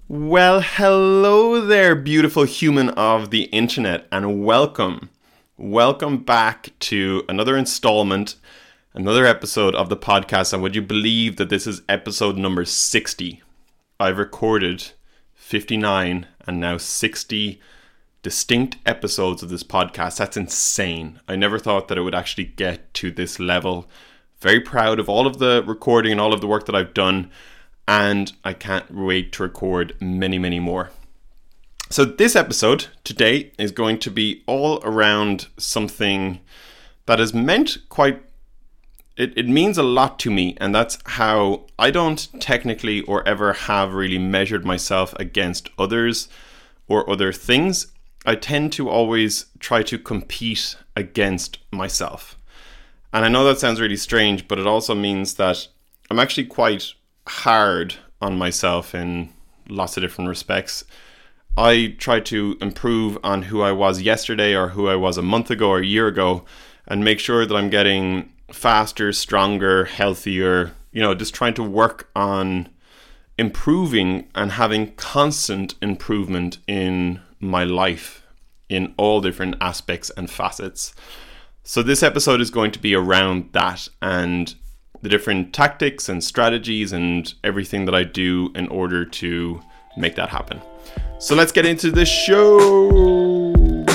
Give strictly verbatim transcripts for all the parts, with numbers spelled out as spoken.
Well, hello there, beautiful human of the internet, and welcome. Welcome back to another installment, another episode of the podcast. And would you believe that this is episode number sixty? I've recorded fifty-nine and now sixty distinct episodes of this podcast. That's insane. I never thought that it would actually get to this level. Very proud of all of the recording and all of the work that I've done. And I can't wait to record many, many more. So this episode today is going to be all around something that is meant quite, it, it means a lot to me. And that's how I don't technically or ever have really measured myself against others or other things. I tend to always try to compete against myself. And I know that sounds really strange, but it also means that I'm actually quite hard on myself in lots of different respects. I try to improve on who I was yesterday or who I was a month ago or a year ago and make sure that I'm getting faster, stronger, healthier, you know, just trying to work on improving and having constant improvement in my life in all different aspects and facets. So this episode is going to be around that and the different tactics and strategies and everything that I do in order to make that happen. So let's get into the show.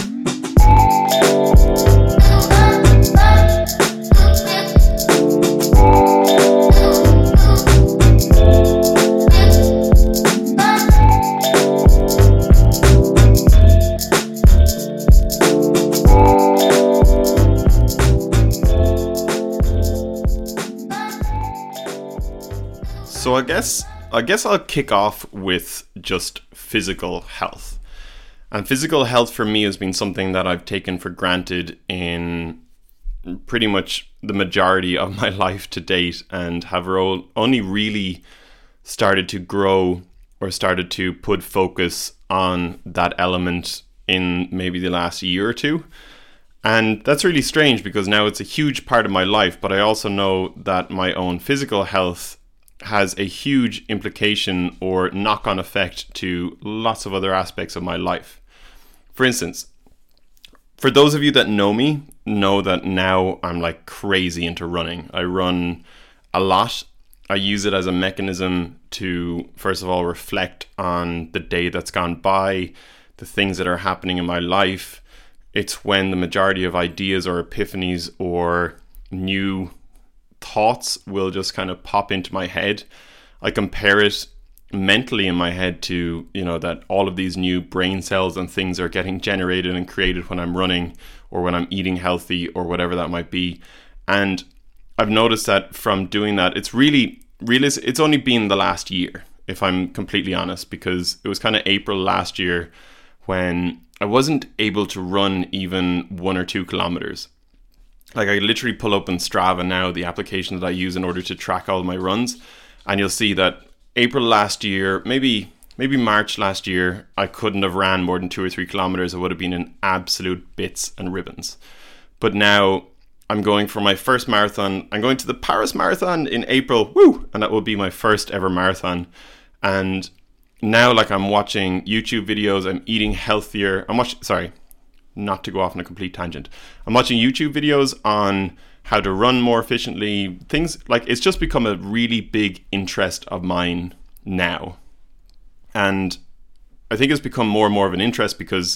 So I guess I guess I'll kick off with just physical health. And physical health for me has been something that I've taken for granted in pretty much the majority of my life to date and have ro- only really started to grow or started to put focus on that element in maybe the last year or two. And that's really strange because now it's a huge part of my life, but I also know that my own physical health has a huge implication or knock-on effect to lots of other aspects of my life. For instance, for those of you that know me, know that now I'm like crazy into running. I run a lot. I use it as a mechanism to, first of all, reflect on the day that's gone by, the things that are happening in my life. It's when the majority of ideas or epiphanies or new thoughts will just kind of pop into my head. I compare it mentally in my head to, you know, that all of these new brain cells and things are getting generated and created when I'm running or when I'm eating healthy or whatever that might be. And I've noticed that from doing that, it's really, really, it's only been the last year, if I'm completely honest, because it was kind of April last year when I wasn't able to run even one or two kilometers. Like I literally pull open Strava now, the application that I use in order to track all my runs. And you'll see that April last year, maybe maybe March last year, I couldn't have ran more than two or three kilometers. It would have been in absolute bits and ribbons. But now I'm going for my first marathon. I'm going to the Paris Marathon in April. Woo! And that will be my first ever marathon. And now like I'm watching YouTube videos. I'm eating healthier. I'm watching, sorry. Not to go off on a complete tangent. I'm watching YouTube videos on how to run more efficiently. Things like it's just become a really big interest of mine now. And I think it's become more and more of an interest because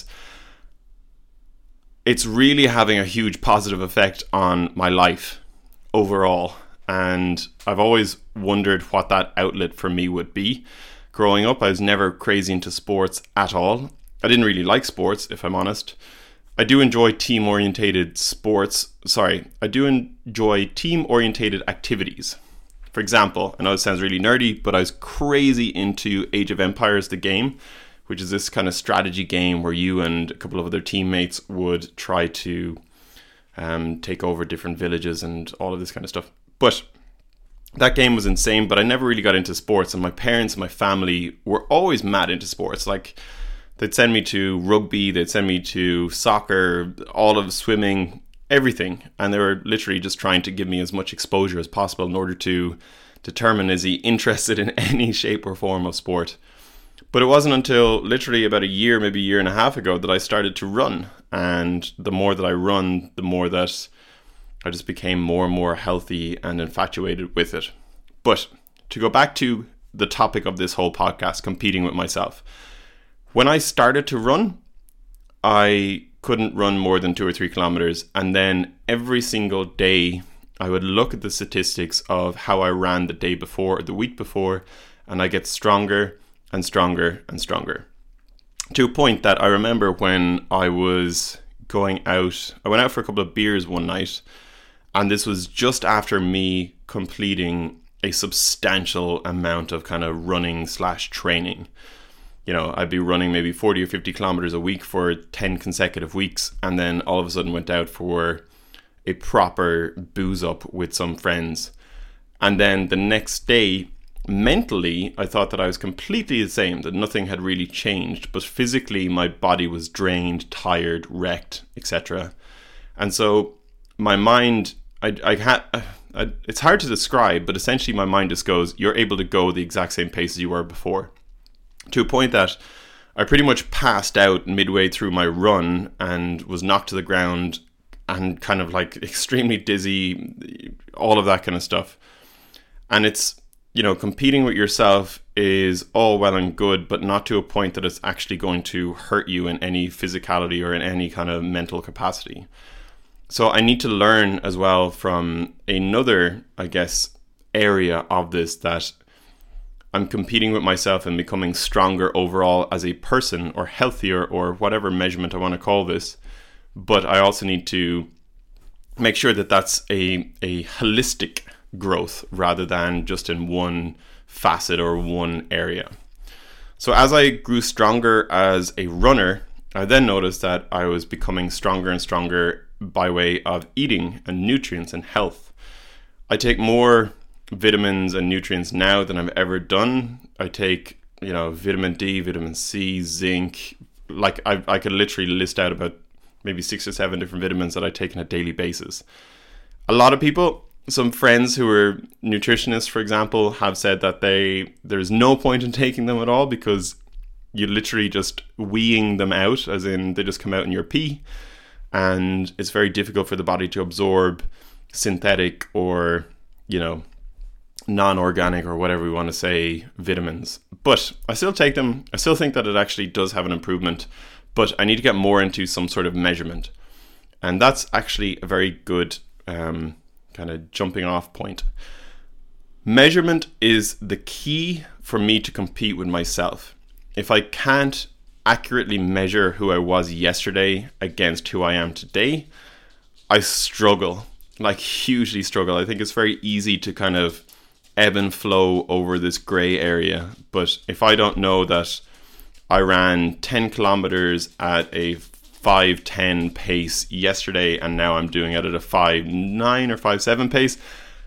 it's really having a huge positive effect on my life overall. And I've always wondered what that outlet for me would be. Growing up, I was never crazy into sports at all. I didn't really like sports, if I'm honest. I do enjoy team-orientated sports. Sorry, I do enjoy team-orientated activities. For example, I know it sounds really nerdy, but I was crazy into Age of Empires, the game, which is this kind of strategy game where you and a couple of other teammates would try to um, take over different villages and all of this kind of stuff. But that game was insane, but I never really got into sports, and my parents and my family were always mad into sports. Like, they'd send me to rugby, they'd send me to soccer, all of swimming, everything. And they were literally just trying to give me as much exposure as possible in order to determine is he interested in any shape or form of sport. But it wasn't until literally about a year, maybe a year and a half ago, that I started to run. And the more that I run, the more that I just became more and more healthy and infatuated with it. But to go back to the topic of this whole podcast, competing with myself. When I started to run, I couldn't run more than two or three kilometers. And then every single day, I would look at the statistics of how I ran the day before or the week before, and I get stronger and stronger and stronger. To a point that I remember when I was going out, I went out for a couple of beers one night, and this was just after me completing a substantial amount of kind of running slash training. You know, I'd be running maybe forty or fifty kilometers a week for ten consecutive weeks, and then all of a sudden went out for a proper booze up with some friends. And then the next day, mentally, I thought that I was completely the same, that nothing had really changed, but physically my body was drained, tired, wrecked, et cetera. And so my mind, I, I had, I, it's hard to describe, but essentially my mind just goes, you're able to go the exact same pace as you were before. To a point that I pretty much passed out midway through my run and was knocked to the ground and kind of like extremely dizzy, all of that kind of stuff. And it's, you know, competing with yourself is all well and good, but not to a point that it's actually going to hurt you in any physicality or in any kind of mental capacity. So I need to learn as well from another, I guess, area of this, that I'm competing with myself and becoming stronger overall as a person, or healthier, or whatever measurement I want to call this. But I also need to make sure that that's a, a holistic growth rather than just in one facet or one area. So as I grew stronger as a runner, I then noticed that I was becoming stronger and stronger by way of eating and nutrients and health. I take more vitamins and nutrients now than I've ever done. I take, you know, vitamin D, vitamin C, zinc. Like I, I could literally list out about maybe six or seven different vitamins that I take on a daily basis. A lot of people, some friends who are nutritionists, for example, have said that they there's no point in taking them at all because you're literally just weeing them out, as in they just come out in your pee, and it's very difficult for the body to absorb synthetic or, you know, non-organic or whatever we want to say vitamins. But I still take them. I still think that it actually does have an improvement, but I need to get more into some sort of measurement. And that's actually a very good um, kind of jumping off point. Measurement is the key for me to compete with myself. If I can't accurately measure who I was yesterday against who I am today, I struggle, like hugely struggle. I think it's very easy to kind of ebb and flow over this gray area. But if I don't know that I ran ten kilometers at a five ten pace yesterday and now I'm doing it at a five nine or five seven pace,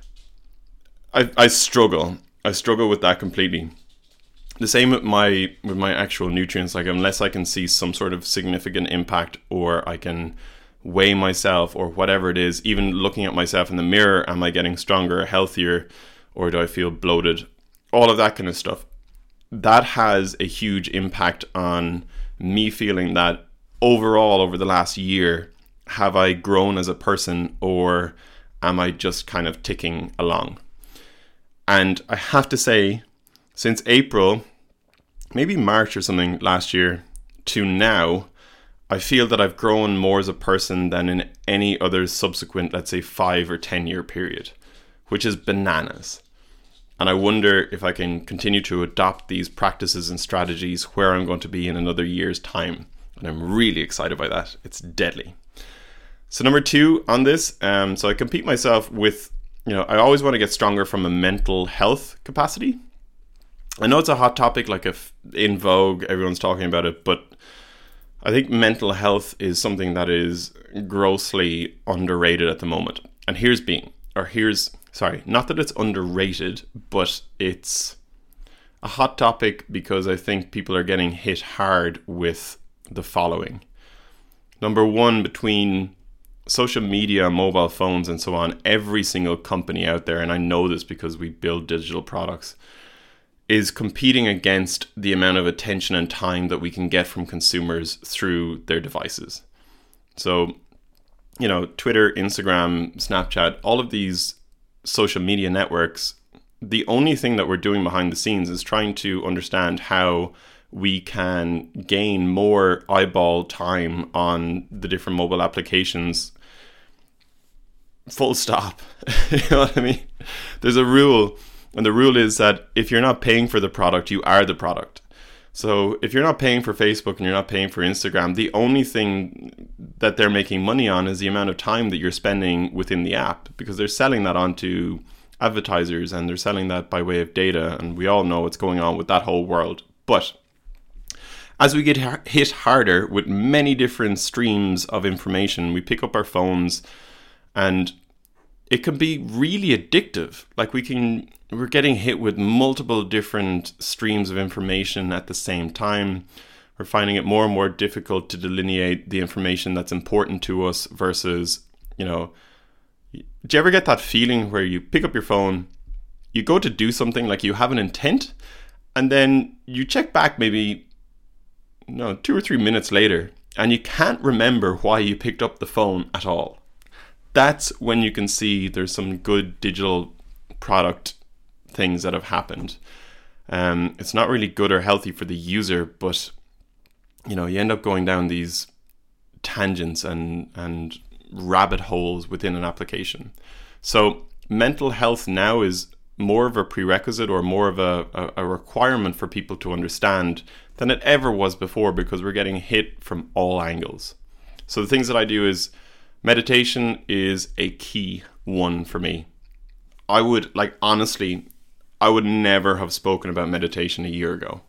I, I struggle. I struggle with that completely. The same with my with my actual nutrients. Like, unless I can see some sort of significant impact, or I can weigh myself or whatever it is, even looking at myself in the mirror, am I getting stronger, healthier, or do I feel bloated? All of that kind of stuff. That has a huge impact on me feeling that overall over the last year, have I grown as a person, or am I just kind of ticking along? And I have to say, since April, maybe March or something last year to now, I feel that I've grown more as a person than in any other subsequent, let's say, five or ten year period, which is bananas. And I wonder if I can continue to adopt these practices and strategies where I'm going to be in another year's time. And I'm really excited by that. It's deadly. So number two on this, um, so I compete myself with, you know, I always want to get stronger from a mental health capacity. I know it's a hot topic, like if in vogue, everyone's talking about it, but I think mental health is something that is grossly underrated at the moment. And here's being, or here's, sorry, not that it's underrated, but it's a hot topic because I think people are getting hit hard with the following. Number one, between social media, mobile phones, and so on, every single company out there, and I know this because we build digital products, is competing against the amount of attention and time that we can get from consumers through their devices. So, you know, Twitter, Instagram, Snapchat, all of these social media networks, the only thing that we're doing behind the scenes is trying to understand how we can gain more eyeball time on the different mobile applications. Full stop. You know what I mean? There's a rule, and the rule is that if you're not paying for the product, you are the product. So if you're not paying for Facebook and you're not paying for Instagram, the only thing that they're making money on is the amount of time that you're spending within the app, because they're selling that onto advertisers and they're selling that by way of data, and we all know what's going on with that whole world. But as we get hit harder with many different streams of information, we pick up our phones and it can be really addictive. Like we can, we're getting hit with multiple different streams of information at the same time. We're finding it more and more difficult to delineate the information that's important to us versus, you know, do you ever get that feeling where you pick up your phone, you go to do something, like you have an intent, and then you check back maybe no, two or three minutes later, and you can't remember why you picked up the phone at all. That's when you can see there's some good digital product things that have happened. Um, it's not really good or healthy for the user, but you know, you end up going down these tangents and and rabbit holes within an application. So mental health now is more of a prerequisite or more of a, a, a requirement for people to understand than it ever was before, because we're getting hit from all angles. So the things that I do is meditation is a key one for me. I would, like, honestly, I would never have spoken about meditation a year ago.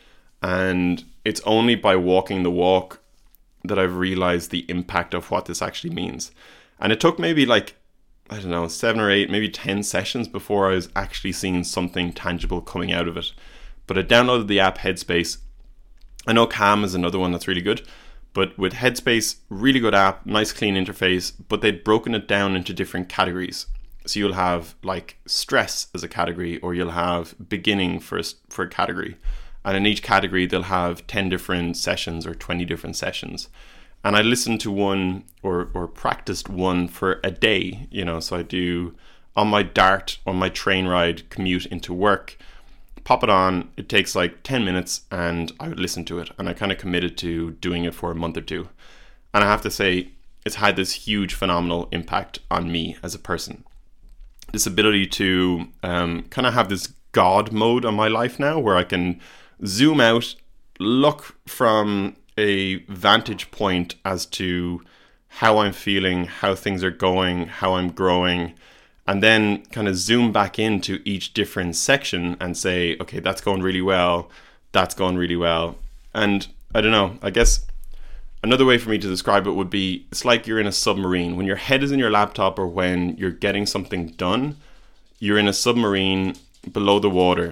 And it's only by walking the walk that I've realized the impact of what this actually means. And it took maybe like, I don't know, seven or eight, maybe ten sessions before I was actually seeing something tangible coming out of it. But I downloaded the app Headspace. I know Calm is another one that's really good, but with Headspace, really good app, nice clean interface, but they'd broken it down into different categories. So you'll have like stress as a category, or you'll have beginning for a, for a category. And in each category, they'll have ten different sessions or twenty different sessions. And I listened to one or, or practiced one for a day, you know, so I do on my dart, on my train ride commute into work, pop it on, it takes like ten minutes and I would listen to it. And I kind of committed to doing it for a month or two. And I have to say, it's had this huge phenomenal impact on me as a person. This ability to um, kind of have this God mode on my life now, where I can zoom out, look from a vantage point as to how I'm feeling, how things are going, how I'm growing, and then kind of zoom back into each different section and say, okay, that's going really well, that's going really well. And I don't know, I guess another way for me to describe it would be, it's like you're in a submarine. When your head is in your laptop or when you're getting something done, you're in a submarine below the water,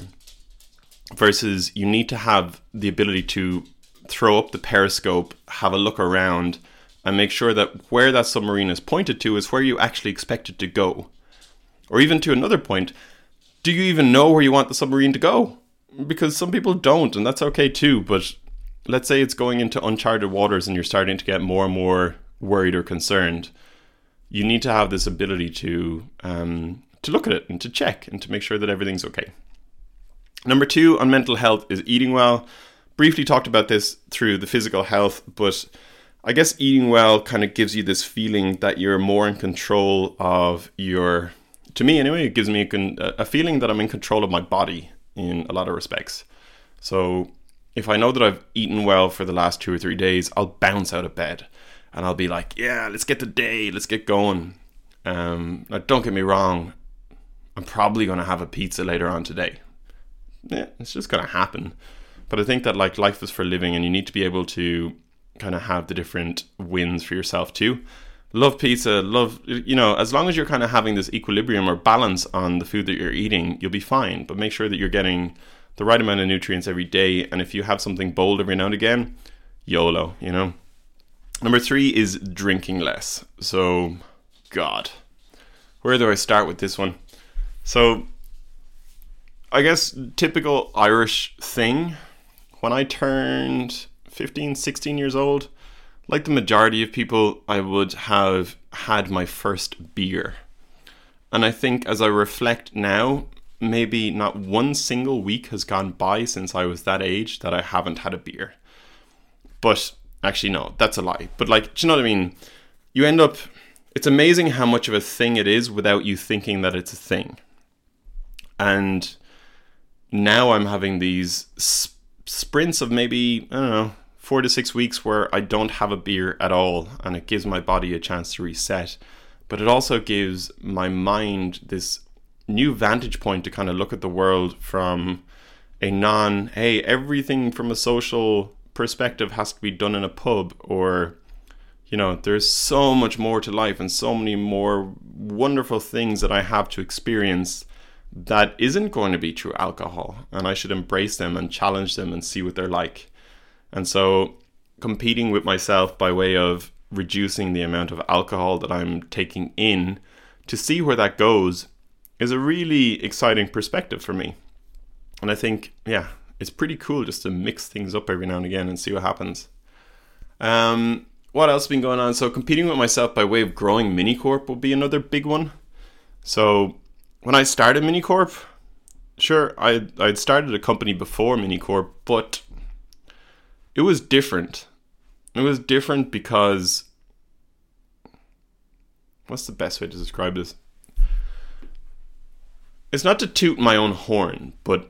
versus you need to have the ability to throw up the periscope, have a look around, and make sure that where that submarine is pointed to is where you actually expect it to go. Or even to another point, do you even know where you want the submarine to go? Because some people don't, and that's okay too. But let's say it's going into uncharted waters and you're starting to get more and more worried or concerned. You need to have this ability to um, to look at it and to check and to make sure that everything's okay. Number two on mental health is eating well. Briefly talked about this through the physical health, but I guess eating well kind of gives you this feeling that you're more in control of your, to me anyway, it gives me a, con- a feeling that I'm in control of my body in a lot of respects. So if I know that I've eaten well for the last two or three days, I'll bounce out of bed and I'll be like, yeah, let's get the day, let's get going. Um, now don't get me wrong, I'm probably going to have a pizza later on today. Yeah, it's just going to happen. But I think that like life is for living, and you need to be able to kind of have the different wins for yourself too. Love pizza, love, you know, as long as you're kind of having this equilibrium or balance on the food that you're eating, you'll be fine. But make sure that you're getting the right amount of nutrients every day. And if you have something bold every now and again, YOLO, you know. Number three is drinking less. So, God, where do I start with this one? So, I guess, typical Irish thing, when I turned fifteen, sixteen years old, like the majority of people, I would have had my first beer. And I think as I reflect now, maybe not one single week has gone by since I was that age that I haven't had a beer. But actually, no, that's a lie. But like, do you know what I mean? You end up, it's amazing how much of a thing it is without you thinking that it's a thing. And now I'm having these sp- sprints of maybe, I don't know, four to six weeks where I don't have a beer at all, and it gives my body a chance to reset. But it also gives my mind this new vantage point to kind of look at the world from a non, hey, everything from a social perspective has to be done in a pub, or, you know, there's so much more to life and so many more wonderful things that I have to experience that isn't going to be through alcohol, and I should embrace them and challenge them and see what they're like. And so competing with myself by way of reducing the amount of alcohol that I'm taking in to see where that goes is a really exciting perspective for me. And I think, yeah, it's pretty cool just to mix things up every now and again and see what happens. Um, what else has been going on? So competing with myself by way of growing Minicorp will be another big one. So when I started Minicorp, sure, I I'd started a company before Minicorp, but it was different. It was different because, what's the best way to describe this? It's not to toot my own horn, but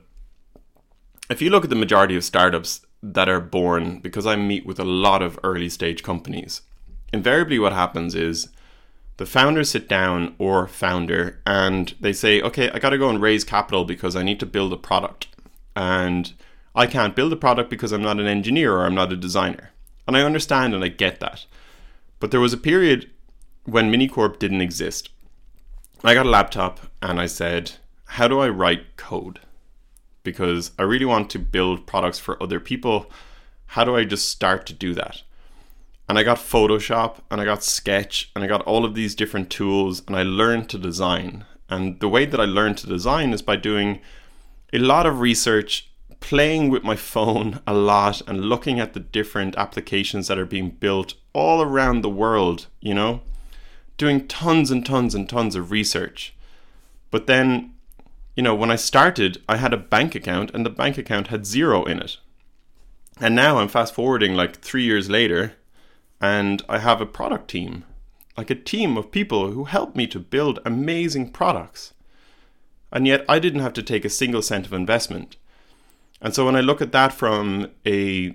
if you look at the majority of startups that are born, because I meet with a lot of early stage companies, invariably what happens is the founders sit down, or founder, and they say, okay, I got to go and raise capital because I need to build a product. And I can't build a product because I'm not an engineer or I'm not a designer. And I understand and I get that. But there was a period when Minicorp didn't exist. I got a laptop and I said, how do I write code? Because I really want to build products for other people. How do I just start to do that? And I got Photoshop and I got Sketch and I got all of these different tools, and I learned to design. And the way that I learned to design is by doing a lot of research, playing with my phone a lot, and looking at the different applications that are being built all around the world, you know, doing tons and tons and tons of research. But then, you know, when I started, I had a bank account and the bank account had zero in it. And now I'm fast forwarding like three years later, and I have a product team, like a team of people who help me to build amazing products. And yet I didn't have to take a single cent of investment. And so when I look at that from a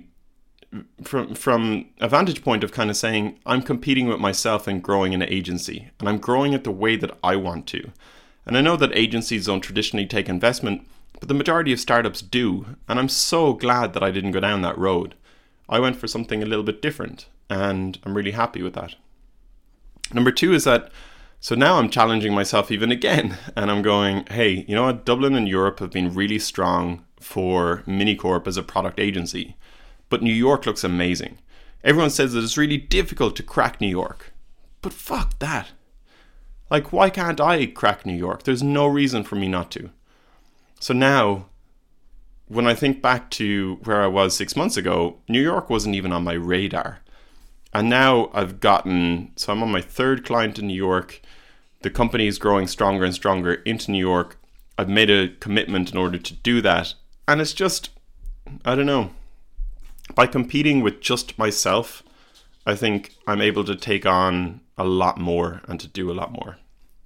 from from a vantage point of kind of saying, I'm competing with myself and growing an agency, and I'm growing it the way that I want to. And I know that agencies don't traditionally take investment, but the majority of startups do. And I'm so glad that I didn't go down that road. I went for something a little bit different, and I'm really happy with that. Number two is that, so now I'm challenging myself even again, and I'm going, hey, you know what? Dublin and Europe have been really strong for Minicorp as a product agency, but New York looks amazing. Everyone says that it's really difficult to crack New York, but fuck that. Like, why can't I crack New York? There's no reason for me not to. So now, when I think back to where I was six months ago, New York wasn't even on my radar. And now I've gotten, so I'm on my third client in New York. The company is growing stronger and stronger into New York. I've made a commitment in order to do that. And it's just, I don't know, by competing with just myself, I think I'm able to take on a lot more and to do a lot more.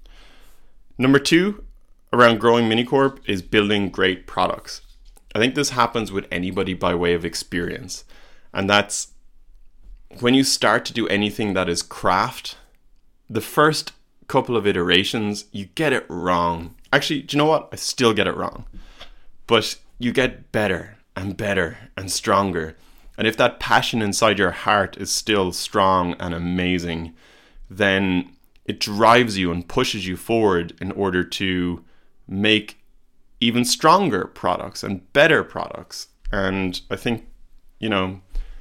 Number two, around growing Minicorp, is building great products. I think this happens with anybody by way of experience. And that's when you start to do anything that is craft, the first couple of iterations, you get it wrong. Actually, do you know what? I still get it wrong. But you get better and better and stronger. And if that passion inside your heart is still strong and amazing, then it drives you and pushes you forward in order to make even stronger products and better products. And I think, you know,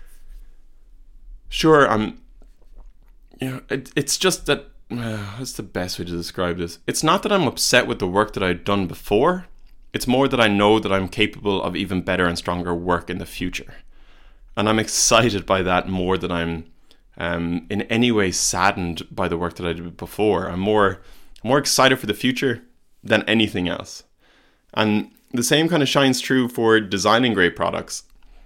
sure, I'm, you know, it, it's just that, uh, what's the best way to describe this? It's not that I'm upset with the work that I'd done before. It's more that I know that I'm capable of even better and stronger work in the future. And I'm excited by that more than I'm um, in any way saddened by the work that I did before. I'm more, more excited for the future than anything else. And the same kind of shines true for designing great products.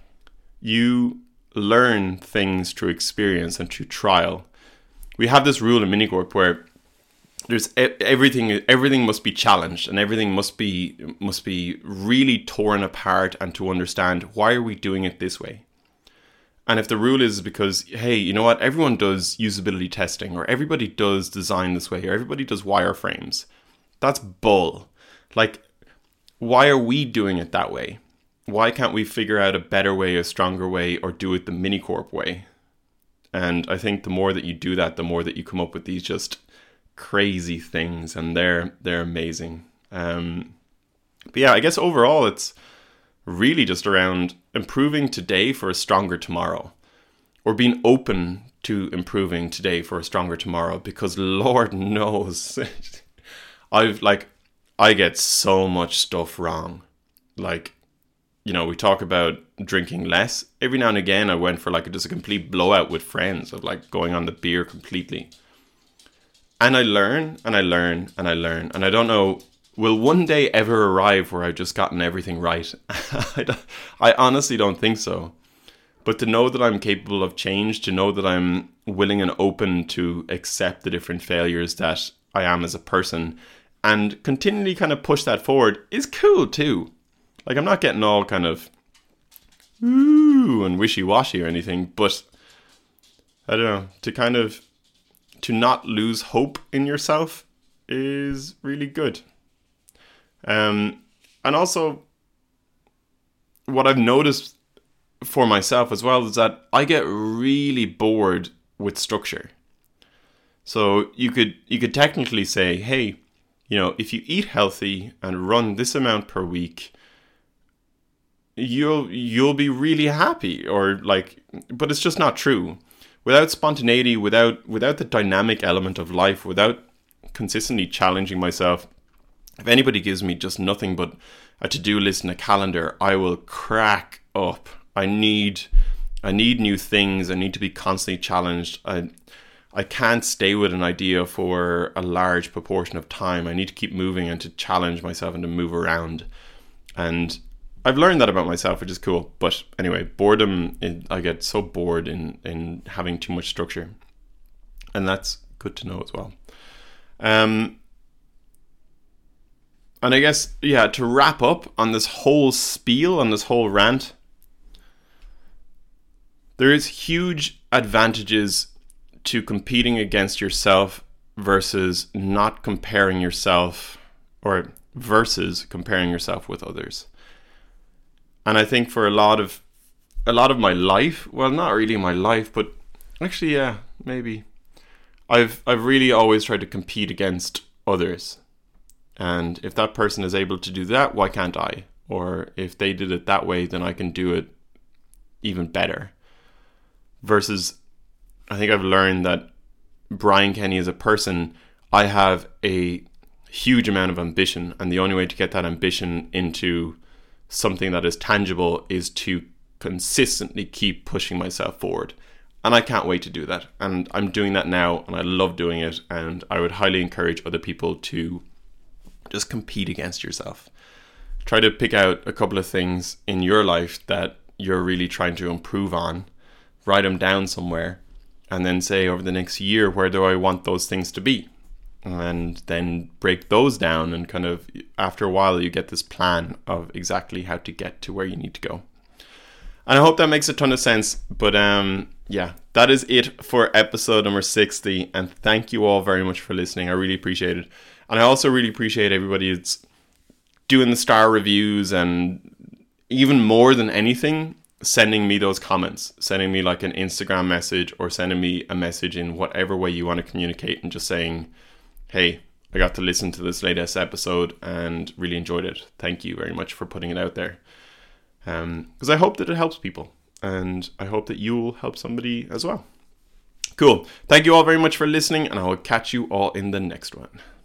You learn things through experience and through trial. We have this rule in Minicorp where there's everything everything must be challenged, and everything must be must be really torn apart, and to understand, why are we doing it this way? And if the rule is because, hey, you know what, everyone does usability testing, or everybody does design this way, or everybody does wireframes, that's bull. Like, why are we doing it that way? Why can't we figure out a better way, a stronger way, or do it the Minicorp way? And I think the more that you do that, the more that you come up with these just crazy things, and they're they're amazing. Um, but yeah, I guess overall it's really just around improving today for a stronger tomorrow, or being open to improving today for a stronger tomorrow, because Lord knows I've like I get so much stuff wrong. Like, you know, we talk about drinking less. Every now and again I went for like just a complete blowout with friends of like going on the beer completely. And I learn and I learn and I learn. And I don't know, will one day ever arrive where I've just gotten everything right? I, don't, I honestly don't think so. But to know that I'm capable of change, to know that I'm willing and open to accept the different failures that I am as a person, and continually kind of push that forward, is cool too. Like, I'm not getting all kind of ooh and wishy-washy or anything, but I don't know, to kind of to not lose hope in yourself is really good. Um, and also, what I've noticed for myself as well is that I get really bored with structure. So you could you could technically say, hey, you know, if you eat healthy and run this amount per week, you'll you'll be really happy, or like, but it's just not true. Without spontaneity, without without the dynamic element of life, without consistently challenging myself, if anybody gives me just nothing but a to-do list and a calendar, I will crack up. I need I need new things. I need to be constantly challenged. I I can't stay with an idea for a large proportion of time. I need to keep moving and to challenge myself and to move around. And I've learned that about myself, which is cool. But anyway, boredom, I get so bored in, in having too much structure. And that's good to know as well. Um, and I guess, yeah, to wrap up on this whole spiel, on this whole rant, there is huge advantages to competing against yourself versus not comparing yourself, or versus comparing yourself with others. And I think for a lot of a lot of my life, well, not really my life, but actually, yeah, maybe, I've I've really always tried to compete against others. And if that person is able to do that, why can't I? Or if they did it that way, then I can do it even better. Versus, I think I've learned that Brian Kenny as a person, I have a huge amount of ambition, and the only way to get that ambition into something that is tangible is to consistently keep pushing myself forward. And I can't wait to do that. And I'm doing that now, and I love doing it. And I would highly encourage other people to just compete against yourself. Try to pick out a couple of things in your life that you're really trying to improve on. Write them down somewhere, and then say, over the next year, where do I want those things to be? And then break those down, and kind of after a while you get this plan of exactly how to get to where you need to go. And I hope that makes a ton of sense. But um yeah, that is it for episode number sixty, and thank you all very much for listening. I really appreciate it. And I also really appreciate everybody that's doing the star reviews, and even more than anything, sending me those comments, sending me like an Instagram message, or sending me a message in whatever way you want to communicate, and just saying, hey, I got to listen to this latest episode and really enjoyed it. Thank you very much for putting it out there. Um, because I hope that it helps people, and I hope that you will help somebody as well. Cool. Thank you all very much for listening, and I will catch you all in the next one.